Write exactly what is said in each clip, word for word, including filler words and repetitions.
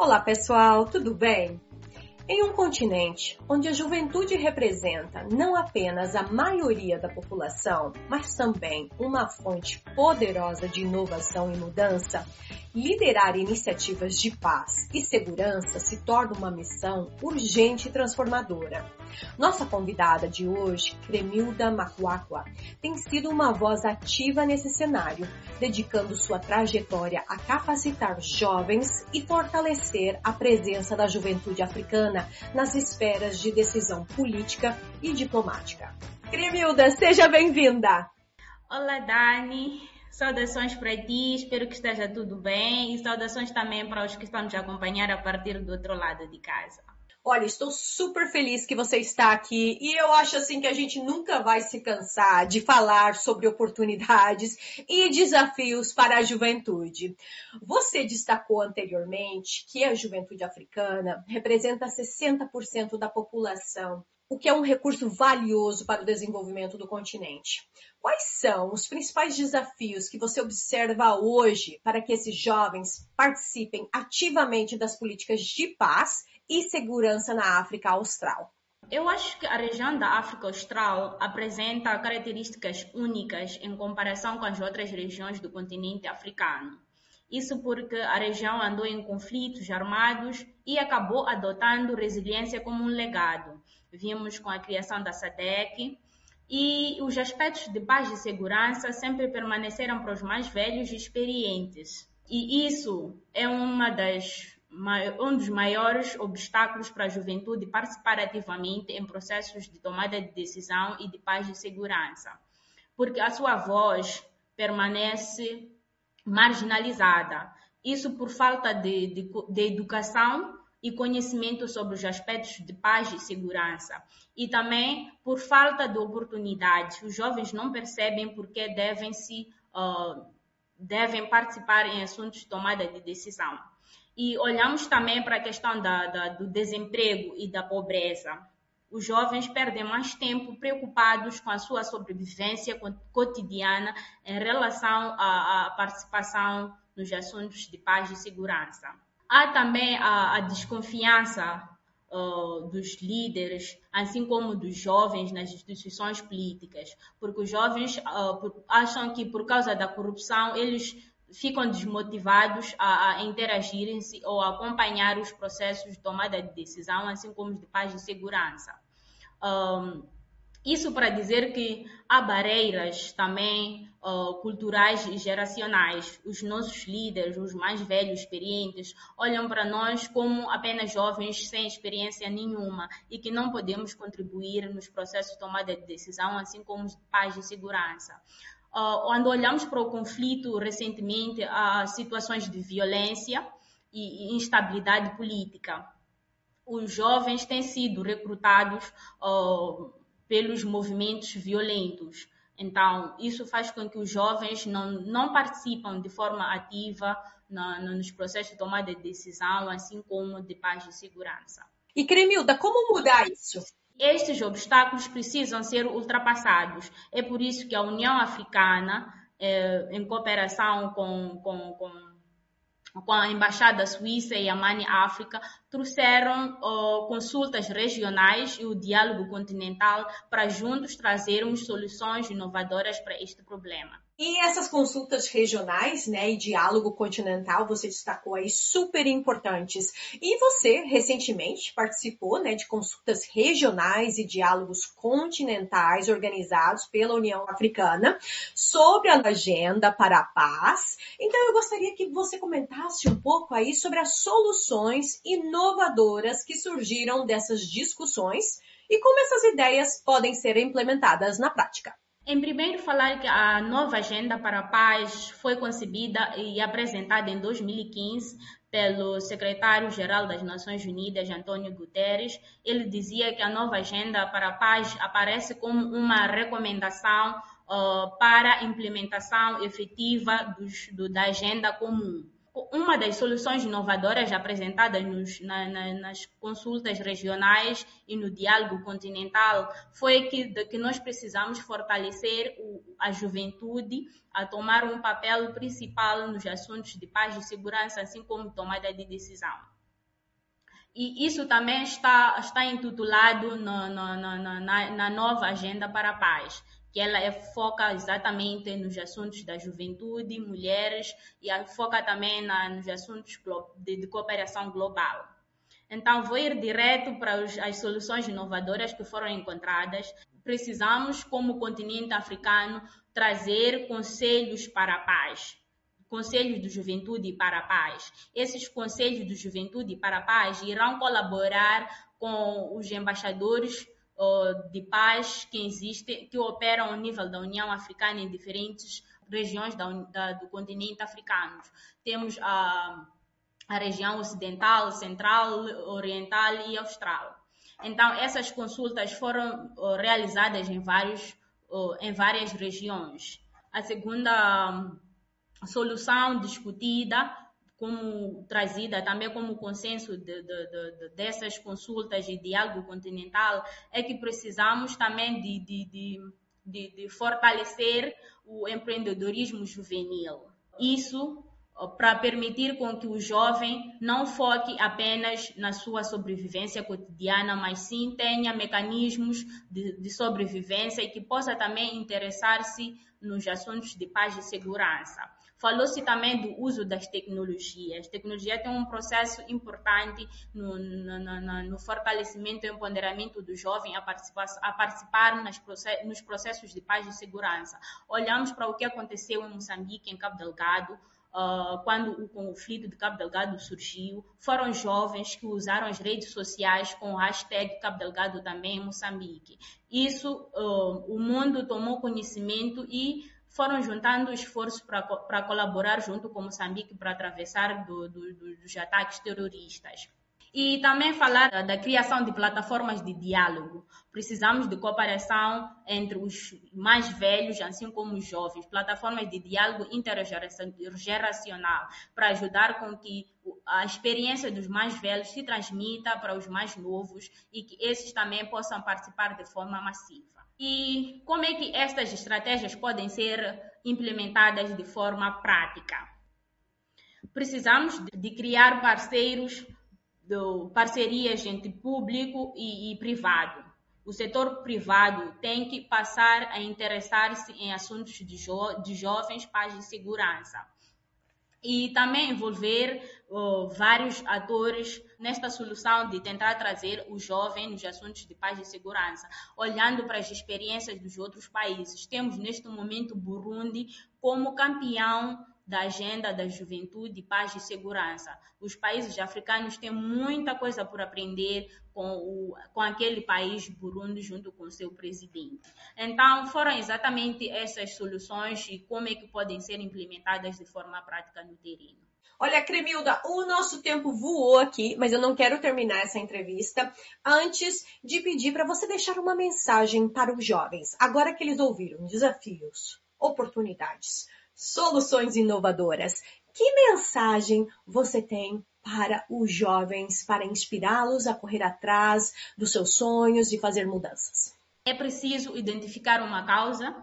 Olá pessoal, tudo bem? Em um continente onde a juventude representa não apenas a maioria da população, mas também uma fonte poderosa de inovação e mudança, liderar iniciativas de paz e segurança se torna uma missão urgente e transformadora. Nossa convidada de hoje, Cremilda Macuacua, tem sido uma voz ativa nesse cenário, dedicando sua trajetória a capacitar jovens e fortalecer a presença da juventude africana nas esferas de decisão política e diplomática. Cremilda, seja bem-vinda! Olá, Dani! Saudações para ti, espero que esteja tudo bem e saudações também para os que estão nos acompanhar a partir do outro lado de casa. Olha, estou super feliz que você está aqui e eu acho assim que a gente nunca vai se cansar de falar sobre oportunidades e desafios para a juventude. Você destacou anteriormente que a juventude africana representa sessenta por cento da população, o que é um recurso valioso para o desenvolvimento do continente. Quais são os principais desafios que você observa hoje para que esses jovens participem ativamente das políticas de paz e segurança na África Austral? Eu acho que a região da África Austral apresenta características únicas em comparação com as outras regiões do continente africano. Isso porque a região andou em conflitos armados e acabou adotando resiliência como um legado. Vimos com a criação da SADC e os aspectos de paz e segurança sempre permaneceram para os mais velhos e experientes. E isso é uma das um dos maiores obstáculos para a juventude participar ativamente em processos de tomada de decisão e de paz e segurança, porque a sua voz permanece marginalizada. Isso por falta de, de, de educação e conhecimento sobre os aspectos de paz e segurança. E também por falta de oportunidades. Os jovens não percebem porque devem, se, uh, devem participar em assuntos de tomada de decisão. E olhamos também para a questão da, da, do desemprego e da pobreza. Os jovens perdem mais tempo preocupados com a sua sobrevivência cotidiana em relação à, à participação nos assuntos de paz e segurança. Há também a, a desconfiança uh, dos líderes, assim como dos jovens nas instituições políticas, porque os jovens uh, por, acham que por causa da corrupção eles ficam desmotivados a, a interagirem-se ou a acompanhar os processos de tomada de decisão, assim como de paz e segurança. Um, isso para dizer que há barreiras também uh, culturais e geracionais. Os nossos líderes, os mais velhos, experientes, olham para nós como apenas jovens sem experiência nenhuma e que não podemos contribuir nos processos de tomada de decisão, assim como de paz e segurança. Uh, quando olhamos para o conflito recentemente, há situações de violência e instabilidade política. Os jovens têm sido recrutados uh, pelos movimentos violentos. Então, isso faz com que os jovens não, não participam de forma ativa na, nos processos de tomada de decisão, assim como de paz e segurança. E Cremilda, como mudar isso? Estes obstáculos precisam ser ultrapassados. É por isso que a União Africana, eh, em cooperação com, com, com com a Embaixada Suíça e a Mani África, trouxeram uh, consultas regionais e o diálogo continental para juntos trazermos soluções inovadoras para este problema. E essas consultas regionais, né, e diálogo continental, você destacou aí, super importantes. E você, recentemente, participou, né, de consultas regionais e diálogos continentais organizados pela União Africana sobre a agenda para a paz. Então, eu gostaria que você comentasse um pouco aí sobre as soluções inovadoras que surgiram dessas discussões e como essas ideias podem ser implementadas na prática. Em primeiro, falar que a nova Agenda para a Paz foi concebida e apresentada em dois mil e quinze pelo secretário-geral das Nações Unidas, António Guterres. Ele dizia que a nova Agenda para a Paz aparece como uma recomendação uh, para a implementação efetiva dos, do, da Agenda Comum. Uma das soluções inovadoras apresentadas nos, na, na, nas consultas regionais e no diálogo continental foi que, de, que nós precisamos fortalecer o, a juventude a tomar um papel principal nos assuntos de paz e segurança, assim como tomada de decisão. E isso também está, está intitulado no, no, no, na, na nova Agenda para a Paz, que ela é, foca exatamente nos assuntos da juventude, mulheres, e foca também na, nos assuntos de, de cooperação global. Então, vou ir direto para os, as soluções inovadoras que foram encontradas. Precisamos, como continente africano, trazer conselhos para a paz. Conselhos de Juventude para a Paz. Esses Conselhos de Juventude para a Paz irão colaborar com os embaixadores uh, de paz que existem, que operam ao nível da União Africana em diferentes regiões da, da, do continente africano. Temos a, a região ocidental, central, oriental e austral. Então, essas consultas foram uh, realizadas em, vários, uh, em várias regiões. A segunda solução discutida, como trazida também como consenso de, de, de, dessas consultas e diálogo continental, é que precisamos também de, de, de, de, de fortalecer o empreendedorismo juvenil. Isso para permitir com que o jovem não foque apenas na sua sobrevivência cotidiana, mas sim tenha mecanismos de, de sobrevivência e que possa também interessar-se nos assuntos de paz e segurança. Falou-se também do uso das tecnologias. A tecnologia tem um processo importante no, no, no, no fortalecimento e empoderamento do jovem a participar, a participar nas processos, nos processos de paz e segurança. Olhamos para o que aconteceu em Moçambique, em Cabo Delgado, uh, quando o conflito de Cabo Delgado surgiu. Foram jovens que usaram as redes sociais com o hashtag Cabo Delgado também em Moçambique. Isso, uh, o mundo tomou conhecimento e foram juntando esforços para colaborar junto com Moçambique para atravessar do, do, dos ataques terroristas. E também falar da, da criação de plataformas de diálogo. Precisamos de cooperação entre os mais velhos, assim como os jovens, plataformas de diálogo intergeracional, para ajudar com que a experiência dos mais velhos se transmita para os mais novos e que esses também possam participar de forma massiva. E como é que estas estratégias podem ser implementadas de forma prática? Precisamos de criar parceiros, de parcerias entre público e, e privado. O setor privado tem que passar a interessar-se em assuntos de, jo- de jovens, paz e segurança. E também envolver uh, vários atores nesta solução de tentar trazer o jovem nos assuntos de paz e segurança, olhando para as experiências dos outros países. Temos neste momento Burundi como campeão da agenda da juventude, paz e segurança. Os países africanos têm muita coisa por aprender com, o, com aquele país, Burundi, junto com seu presidente. Então, foram exatamente essas soluções e como é que podem ser implementadas de forma prática no terreno. Olha, Cremilda, o nosso tempo voou aqui, mas eu não quero terminar essa entrevista antes de pedir para você deixar uma mensagem para os jovens. Agora que eles ouviram desafios, oportunidades, soluções inovadoras, que mensagem você tem para os jovens, para inspirá-los a correr atrás dos seus sonhos e fazer mudanças? É preciso identificar uma causa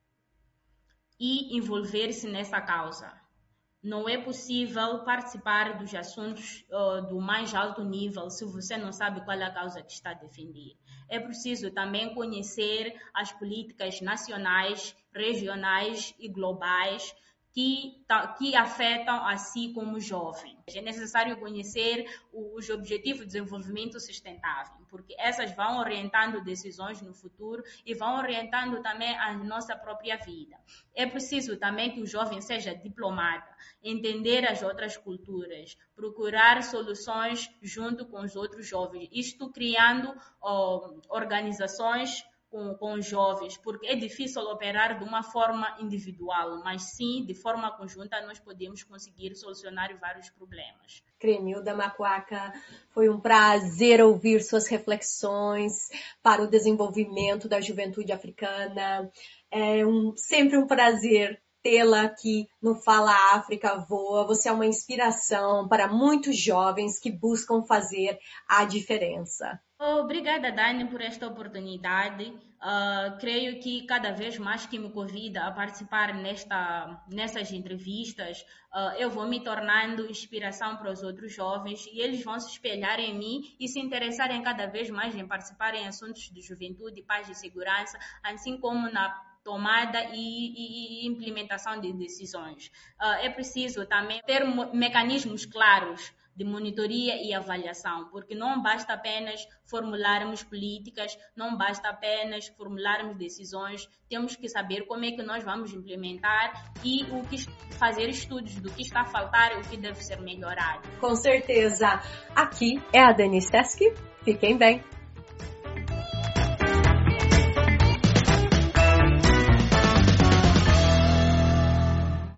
e envolver-se nessa causa. Não é possível participar dos assuntos uh, do mais alto nível se você não sabe qual é a causa que está a defender. É preciso também conhecer as políticas nacionais, regionais e globais que, que afetam a si como jovem. É necessário conhecer os Objetivos de Desenvolvimento Sustentável, porque essas vão orientando decisões no futuro e vão orientando também a nossa própria vida. É preciso também que o jovem seja diplomata, entender as outras culturas, procurar soluções junto com os outros jovens, isto criando oh, organizações Com, com os jovens, porque é difícil operar de uma forma individual, mas sim, de forma conjunta, nós podemos conseguir solucionar vários problemas. Cremilda Macuaca, foi um prazer ouvir suas reflexões para o desenvolvimento da juventude africana. É um, sempre um prazer tê-la aqui no Fala África Voa. Você é uma inspiração para muitos jovens que buscam fazer a diferença. Obrigada, Dani, por esta oportunidade. Uh, creio que cada vez mais que me convida a participar nesta, nessas entrevistas, uh, eu vou me tornando inspiração para os outros jovens e eles vão se espelhar em mim e se interessarem cada vez mais em participar em assuntos de juventude, paz e segurança, assim como na tomada e, e, e implementação de decisões. Uh, é preciso também ter mecanismos claros de monitoria e avaliação, porque não basta apenas formularmos políticas, não basta apenas formularmos decisões, temos que saber como é que nós vamos implementar e o que fazer estudos do que está a faltar e o que deve ser melhorado. Com certeza. Aqui é a Dani Steski. Fiquem bem.